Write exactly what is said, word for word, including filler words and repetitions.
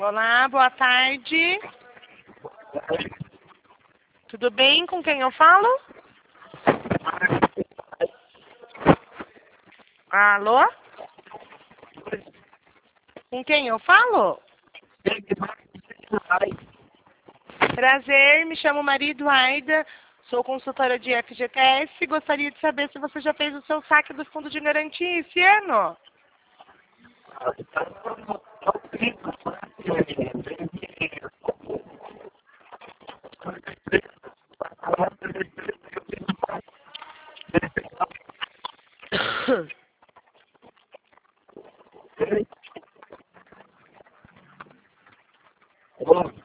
Olá, boa tarde. Tudo bem? Com quem eu falo? Alô? Com quem eu falo? Prazer, me chamo Maria Eduarda, sou consultora de F G T S. Gostaria de saber se você já fez o seu saque do fundo de garantia esse ano. Bom,